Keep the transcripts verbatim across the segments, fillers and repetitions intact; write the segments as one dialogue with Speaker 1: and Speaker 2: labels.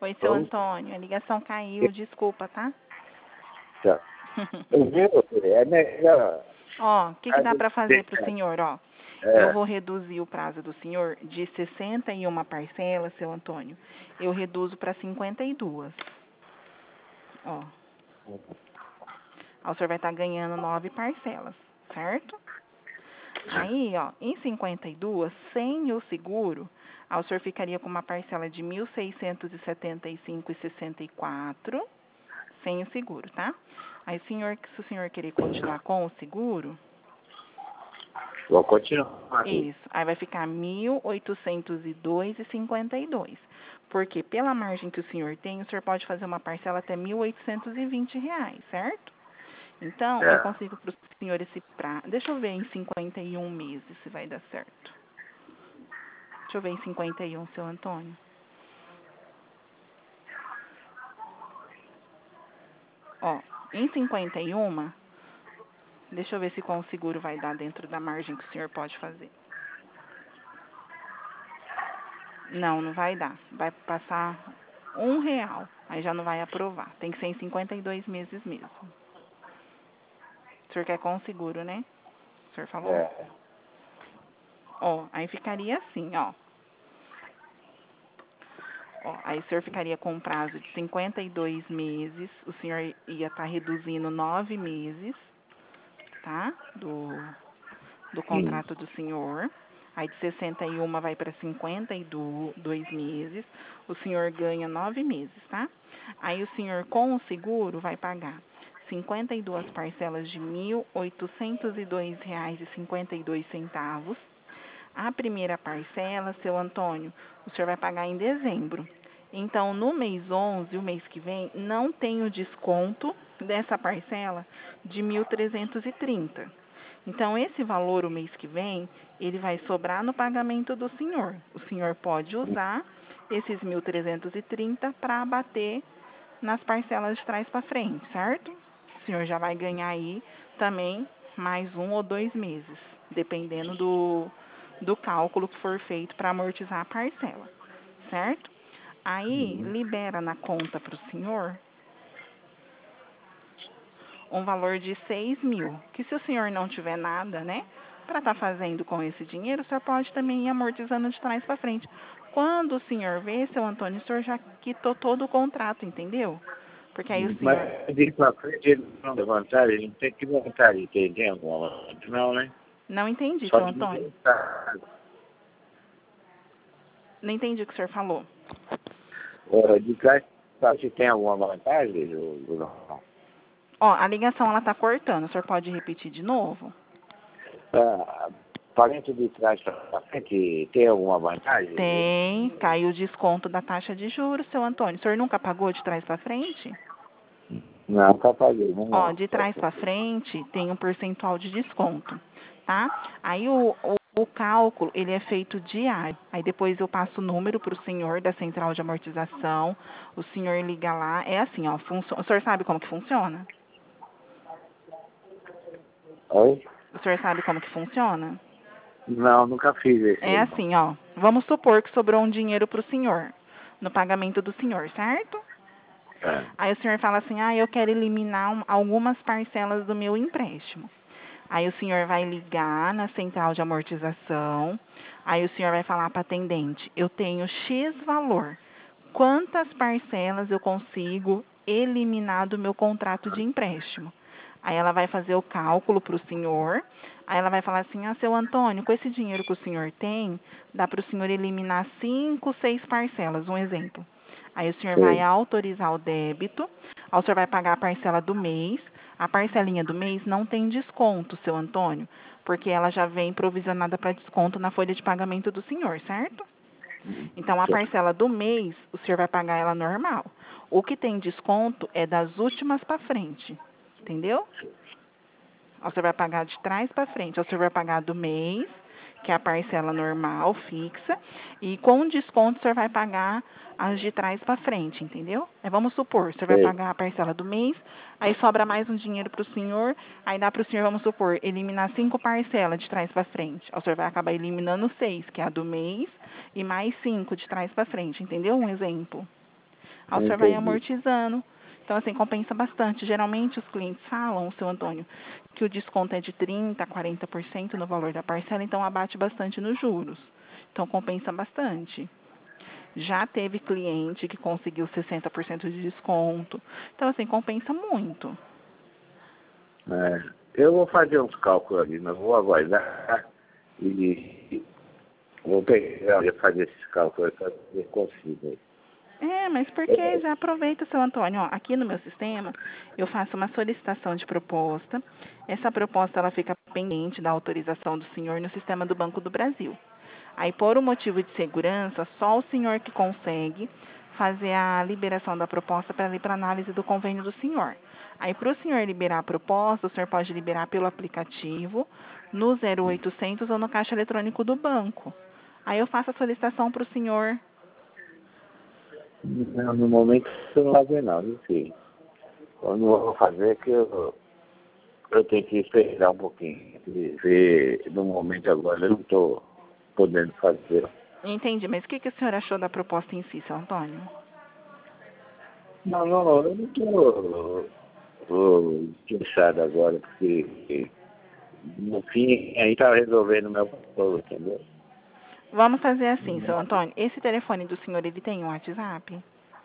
Speaker 1: Oi, seu Antônio, a ligação caiu, desculpa, tá?
Speaker 2: Tá. Viu? É melhor.
Speaker 1: Ó, o que, que dá para fazer para o
Speaker 2: É.
Speaker 1: senhor, ó? Eu vou reduzir o prazo do senhor de sessenta e uma parcelas, seu Antônio. Eu reduzo para cinquenta e duas. Ó. Aí o senhor vai estar ganhando nove parcelas, certo? Aí, ó, em cinquenta e duas, sem o seguro, aí o senhor ficaria com uma parcela de mil seiscentos e setenta e cinco reais e sessenta e quatro centavos, sem o seguro, tá? Aí, senhor, se o senhor querer continuar com o seguro,
Speaker 2: Vou continuar aqui.
Speaker 1: isso, aí vai ficar mil oitocentos e dois reais e cinquenta e dois centavos. Porque pela margem que o senhor tem, o senhor pode fazer uma parcela até mil oitocentos e vinte reais, certo? Então,
Speaker 2: É.
Speaker 1: eu consigo para o senhor esse prazo. Deixa eu ver em cinquenta e um meses se vai dar certo. Deixa eu ver em cinquenta e um, seu Antônio. Ó, em cinquenta e um, deixa eu ver se com o seguro vai dar dentro da margem que o senhor pode fazer. Não, não vai dar. Vai passar um real. Aí já não vai aprovar. Tem que ser em cinquenta e dois meses mesmo. O senhor quer com o seguro, né? O senhor falou?
Speaker 2: É.
Speaker 1: Ó, aí ficaria assim, ó. Ó, aí o senhor ficaria com um prazo de cinquenta e dois meses. O senhor ia estar reduzindo nove meses, tá? Do, do
Speaker 2: Hum.
Speaker 1: contrato do senhor. Aí de sessenta e um vai para cinquenta e dois meses. O senhor ganha nove meses, tá? Aí o senhor, com o seguro, vai pagar cinquenta e duas parcelas de mil oitocentos e dois reais e cinquenta e dois centavos. A primeira parcela, seu Antônio, o senhor vai pagar em dezembro. Então, no mês onze, o mês que vem, não tem o desconto dessa parcela de mil trezentos e trinta. Então, esse valor, o mês que vem, ele vai sobrar no pagamento do senhor. O senhor pode usar esses mil trezentos e trinta para abater nas parcelas de trás para frente, certo? O senhor já vai ganhar aí também mais um ou dois meses, dependendo do, do cálculo que for feito para amortizar a parcela, certo? Aí, libera na conta para o senhor um valor de seis mil, que se o senhor não tiver nada, né, para estar tá fazendo com esse dinheiro, o senhor pode também ir amortizando de trás para frente. Quando o senhor vê, seu Antônio, o senhor já quitou todo o contrato, entendeu? Porque aí o senhor...
Speaker 2: Mas de pra frente ele não tem vantagem, ele não tem que vantagem, tem, tem alguma vantagem, não, né?
Speaker 1: Não entendi,
Speaker 2: Só
Speaker 1: seu
Speaker 2: de
Speaker 1: Antônio.
Speaker 2: vantagem.
Speaker 1: Não entendi o que o senhor falou.
Speaker 2: Uh, de trás, sabe se tem alguma vantagem? Do, do, não.
Speaker 1: Ó, a ligação ela tá cortando. O senhor pode repetir de novo?
Speaker 2: Uh, parente de trás para frente tem alguma vantagem?
Speaker 1: Tem. Caiu o desconto da taxa de juros, seu Antônio. O senhor nunca pagou de trás para frente?
Speaker 2: Não, nunca paguei, não.
Speaker 1: Ó, de trás para frente tem um percentual de desconto, tá? Aí o, o, o cálculo, ele é feito diário. Aí depois eu passo o número para o senhor da central de amortização. O senhor liga lá. É assim, ó. Funcio... O senhor sabe como que funciona?
Speaker 2: Oi?
Speaker 1: O senhor sabe como que funciona?
Speaker 2: Não, nunca fiz esse
Speaker 1: É
Speaker 2: aí, não.
Speaker 1: assim, ó. Vamos supor que sobrou um dinheiro para o senhor, no pagamento do senhor, certo?
Speaker 2: É.
Speaker 1: Aí o senhor fala assim, ah, eu quero eliminar um, algumas parcelas do meu empréstimo. Aí o senhor vai ligar na central de amortização. Aí o senhor vai falar para a atendente, eu tenho X valor. Quantas parcelas eu consigo eliminar do meu contrato de empréstimo? Aí ela vai fazer o cálculo para o senhor. Aí ela vai falar assim, ah, seu Antônio, com esse dinheiro que o senhor tem, dá para o senhor eliminar cinco, seis parcelas, um exemplo. Aí o senhor vai
Speaker 2: Sei.
Speaker 1: autorizar o débito, aí o senhor vai pagar a parcela do mês. A parcelinha do mês não tem desconto, seu Antônio, porque ela já vem provisionada para desconto na folha de pagamento do senhor, certo? Então, a parcela do mês, o senhor vai pagar ela normal. O que tem desconto é das últimas para frente, entendeu? O senhor vai pagar de trás para frente. O senhor vai pagar do mês, que é a parcela normal, fixa, e com desconto o senhor vai pagar as de trás para frente, entendeu? Aí vamos supor, o senhor vai
Speaker 2: Sei.
Speaker 1: pagar a parcela do mês, aí sobra mais um dinheiro para o senhor, aí dá para o senhor, vamos supor, eliminar cinco parcelas de trás para frente. O senhor vai acabar eliminando seis, que é a do mês, e mais cinco de trás para frente, entendeu? Um exemplo. Aí o senhor vai
Speaker 2: Entendi.
Speaker 1: amortizando. Então, assim, compensa bastante. Geralmente os clientes falam, seu Antônio, que o desconto é de trinta por cento a quarenta por cento no valor da parcela, então abate bastante nos juros. Então, compensa bastante. Já teve cliente que conseguiu sessenta por cento de desconto. Então, assim, compensa muito.
Speaker 2: É, eu vou fazer uns cálculos ali, mas vou aguardar e vou pegar e fazer esses cálculos para ver se consigo. aí.
Speaker 1: É, mas por que
Speaker 2: É,
Speaker 1: já aproveita, seu Antônio? Ó, aqui no meu sistema, eu faço uma solicitação de proposta. Essa proposta ela fica pendente da autorização do senhor no sistema do Banco do Brasil. Aí, por um motivo de segurança, só o senhor que consegue fazer a liberação da proposta para ir para análise do convênio do senhor. Aí, para o senhor liberar a proposta, o senhor pode liberar pelo aplicativo, no zero oitocentos ou no caixa eletrônico do banco. Aí eu faço a solicitação para o senhor.
Speaker 2: não, no momento eu não vou fazer não, enfim. Eu não vou fazer que eu, eu tenho que esperar um pouquinho. E ver, no momento agora eu não estou podendo fazer.
Speaker 1: Entendi, mas o que, que o senhor achou da proposta em si, seu Antônio?
Speaker 2: Não, não, eu não estou interessado agora, porque no fim aí está resolvendo o meu problema, entendeu?
Speaker 1: Vamos fazer assim, seu Antônio. Esse telefone do senhor, ele tem um WhatsApp?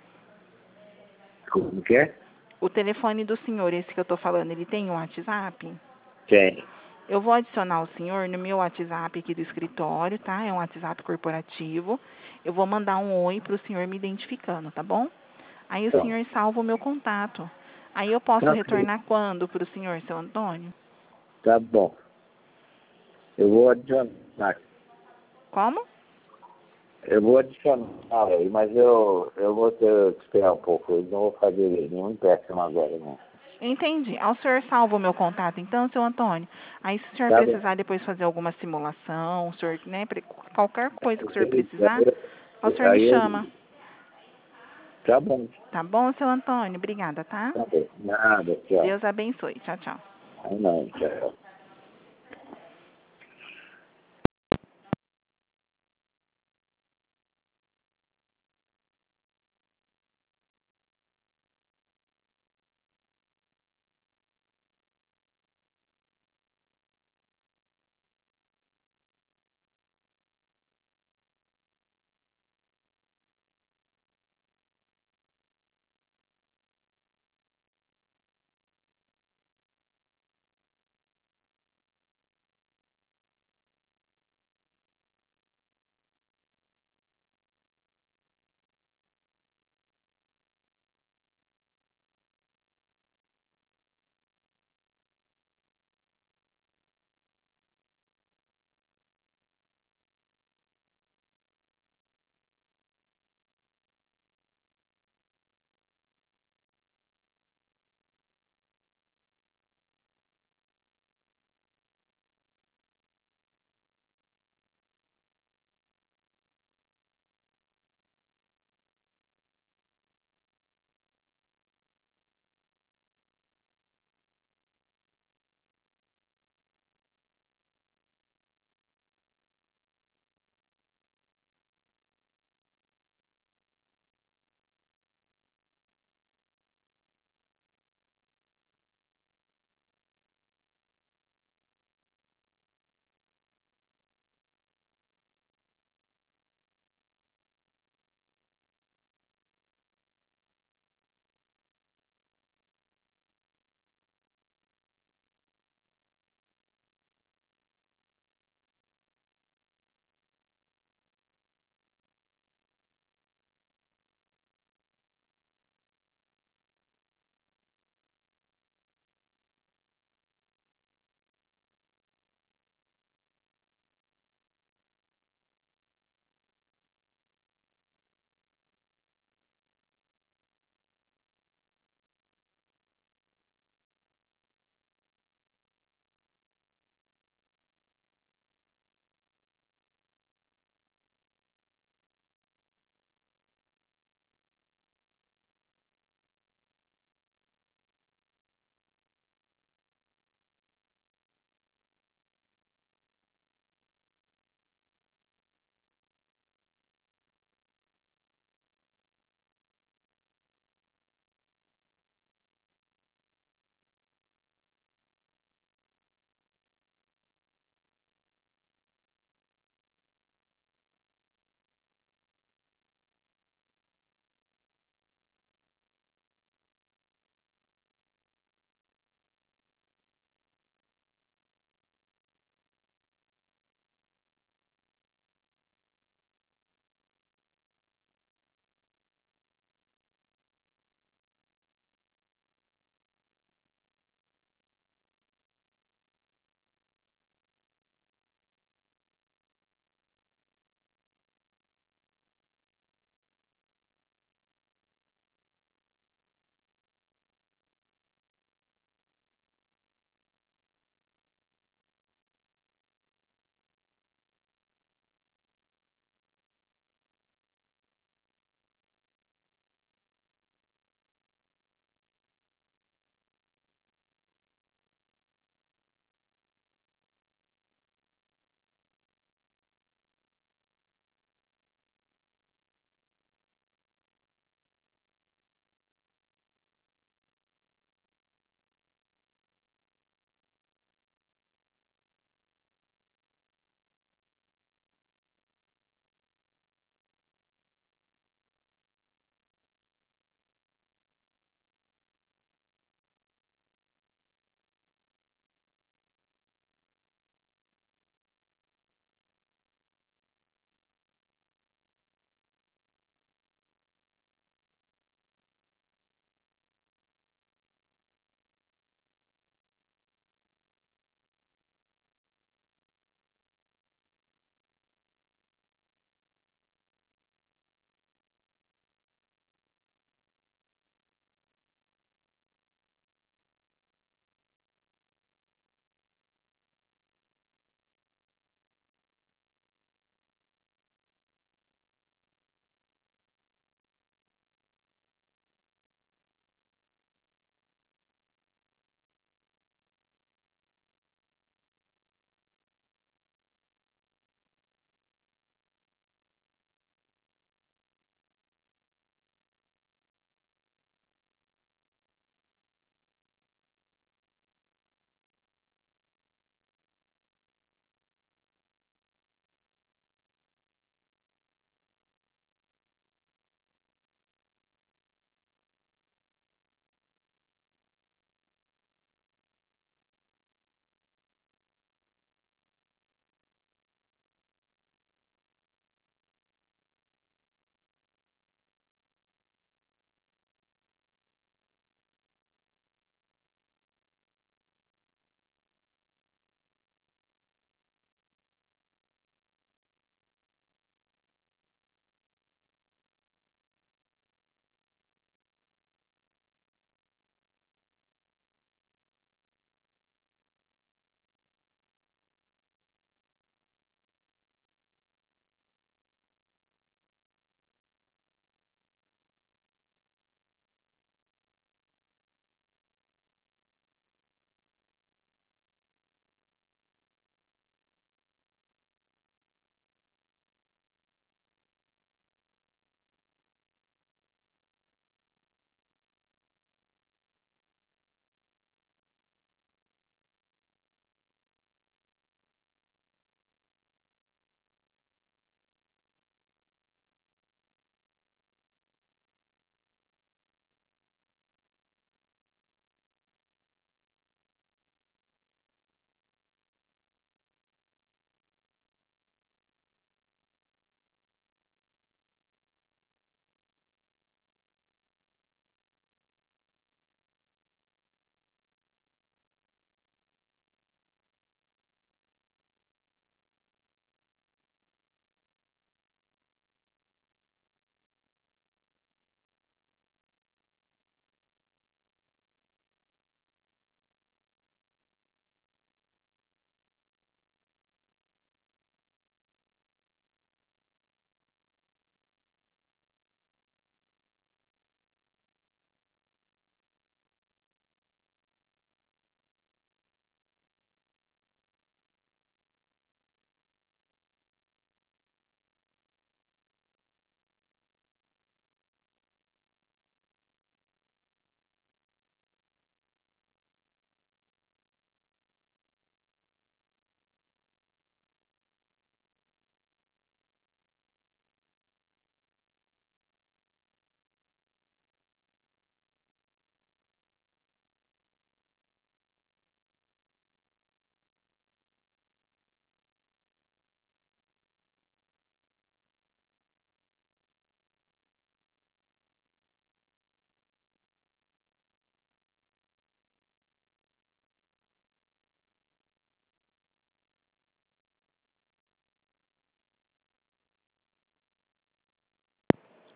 Speaker 2: Como que é?
Speaker 1: O telefone do senhor, esse que eu estou falando, ele tem um WhatsApp?
Speaker 2: Tem.
Speaker 1: Eu vou adicionar o senhor no meu WhatsApp aqui do escritório, tá? É um WhatsApp corporativo. Eu vou mandar um oi para o senhor me identificando, tá bom? Aí o
Speaker 2: Então,
Speaker 1: senhor salva o meu contato. Aí eu posso
Speaker 2: tá, ok.
Speaker 1: retornar quando para o senhor, seu Antônio?
Speaker 2: Tá bom. Eu vou adicionar.
Speaker 1: Como?
Speaker 2: Eu vou adicionar aí, mas eu, eu vou ter que esperar um pouco. Eu não vou fazer nenhum empréstimo agora, não.
Speaker 1: Entendi. Aí o senhor salva o meu contato, então, seu Antônio. Aí, se o senhor
Speaker 2: Tá bom.
Speaker 1: precisar depois fazer alguma simulação, o senhor, né, pre- qualquer coisa que o senhor
Speaker 2: Aí,
Speaker 1: precisar, o senhor me
Speaker 2: aí
Speaker 1: chama.
Speaker 2: eu- tá bom.
Speaker 1: Tá bom, seu Antônio? Obrigada, tá?
Speaker 2: Tá bom. Nada, tchau.
Speaker 1: Deus abençoe. Tchau, tchau.
Speaker 2: Aí não, tchau.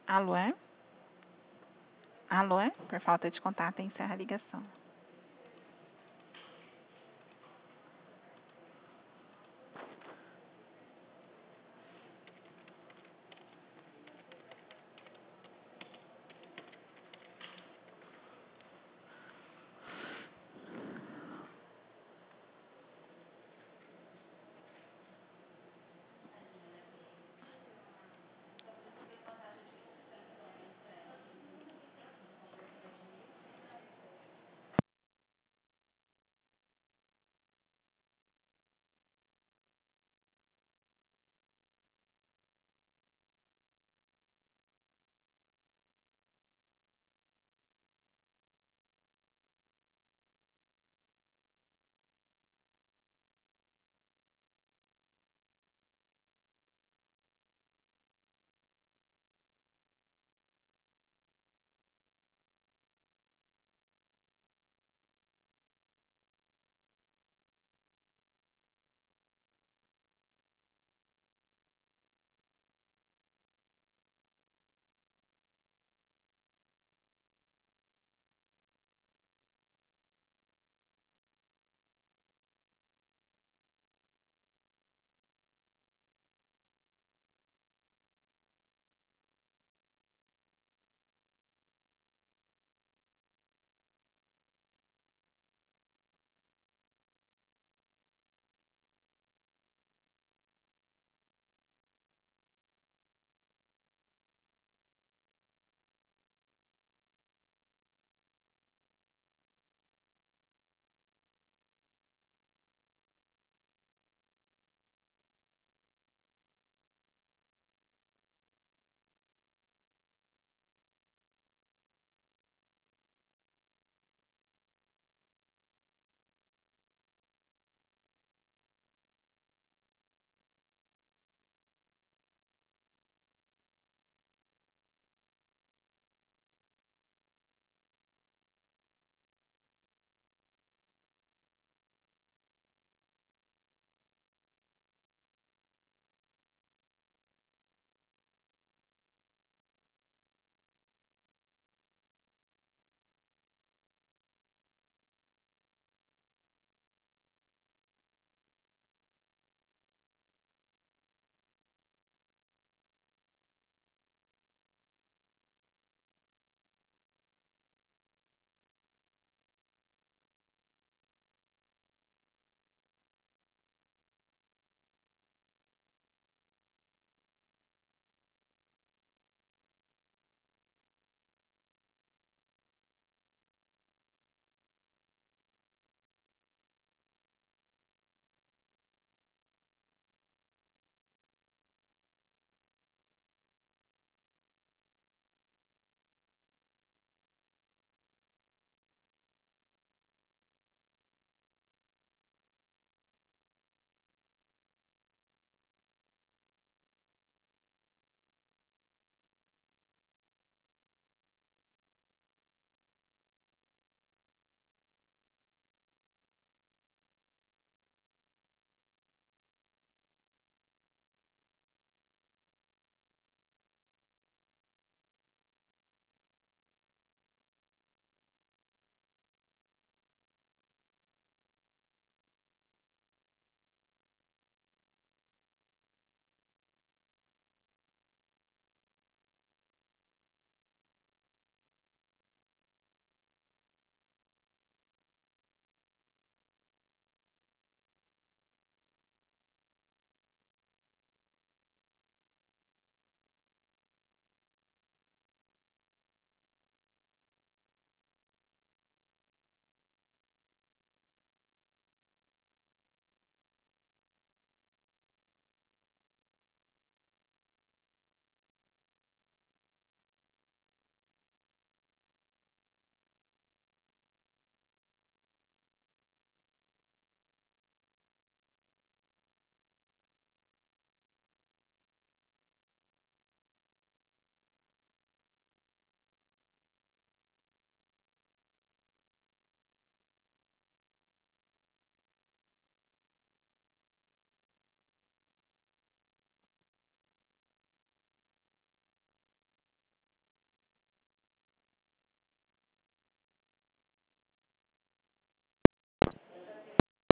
Speaker 1: Alô, é? Alô, é? Por falta de contato, encerra a ligação.